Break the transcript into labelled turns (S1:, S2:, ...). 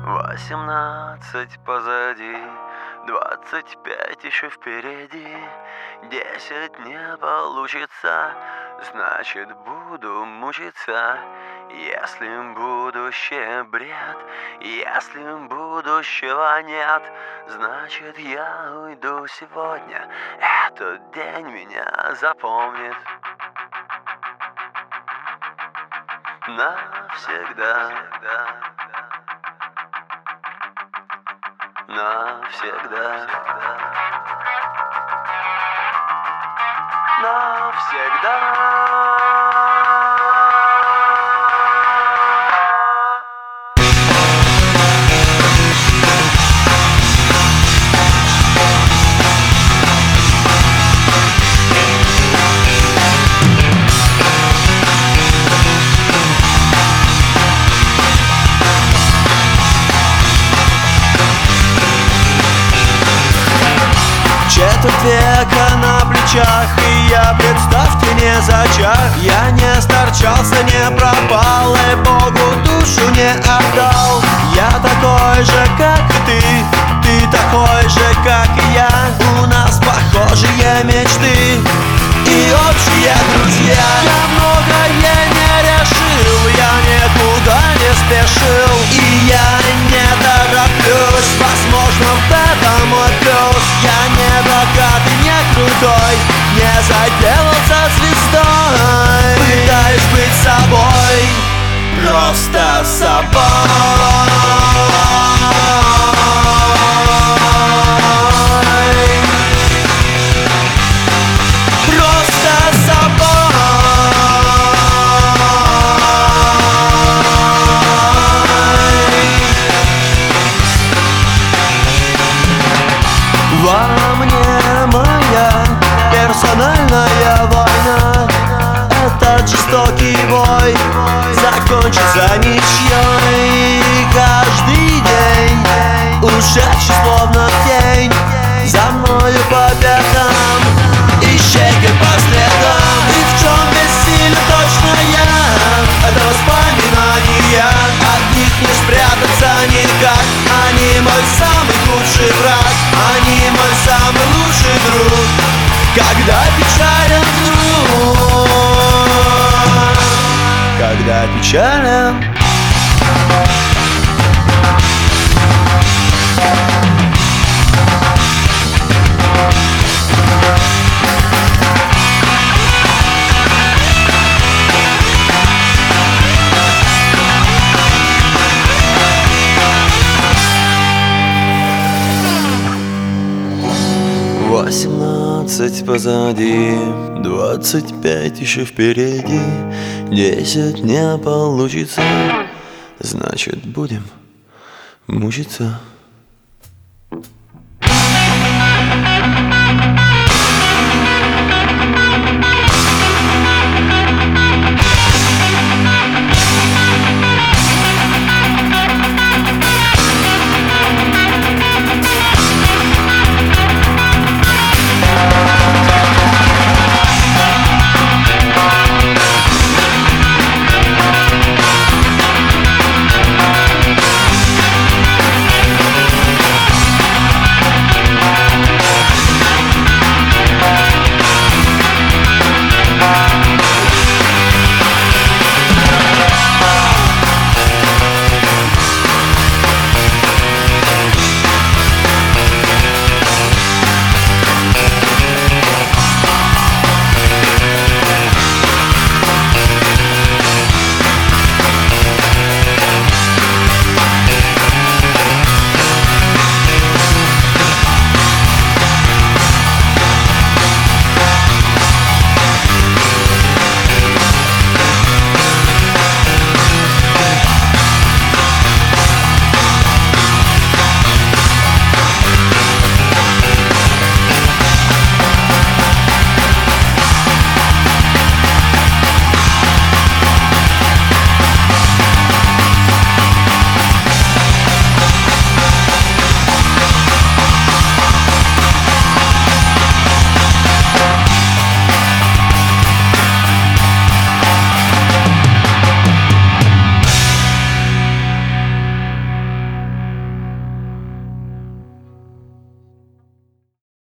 S1: 18 позади, 25 еще впереди. 10 не получится, значит буду мучиться. Если будущее бред, если будущего нет, значит я уйду сегодня. Этот день меня запомнит навсегда. Навсегда. Навсегда.
S2: Четверть века на плечах, и я, представьте, не зачах. Я не сторчался, не пропал, и Богу душу не отдал. Я такой же, как и ты такой же, как и я. У нас похожие мечты и общие друзья. Я многое не решил, я никуда не спешил, и я не тороплюсь. Возможно, в этом мой плюс. Я не богатый, не крутой, не заделался звездой. Пытаюсь быть собой, просто собой. Во мне моя персональная война. Этот жестокий бой закончится ничьей. Каждый день ушедший словно тень за мною по пятам, ищейкой по следам. И в чем бессилен точно я? Это воспоминания, от них не спрятаться никак. Они мой самый худший враг, они мой самый лучший друг. Когда печален вдруг, когда печален.
S1: Восемнадцать позади, 25 еще впереди. 10 не получится, значит будем мучиться.